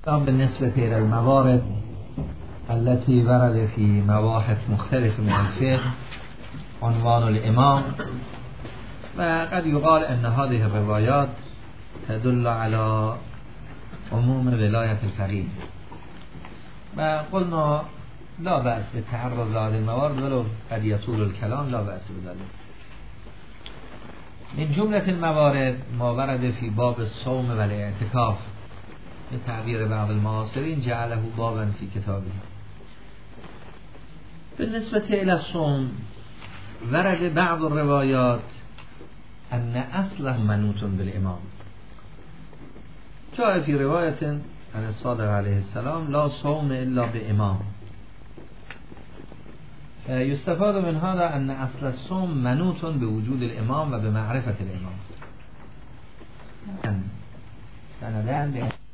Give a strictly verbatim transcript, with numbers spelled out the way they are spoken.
بالنسبة إلى الموارد التي ورد في مباحث مختلفة من الفقه عنوان الإمام، وقد يقال أن هذه الروايات تدل على عموم ولاية الفقيه، وقلنا لا بأس بالتعرض لهذه الموارد ولو قد يطول الكلام، لا بأس بذلك. من جملة الموارد ما ورد في باب الصوم والاعتكاف، بتعبير بعض المعاصرين جعله بابا في كتابه. بالنسبة إلى الصوم ورد بعض الروايات أن أصله منوط بالإمام. جاء في رواية عن الصادق عليه السلام لا صوم إلا بإمام. يستفاد من هذا أن أصل الصوم منوط بوجود الإمام وبمعرفة الإمام. سندان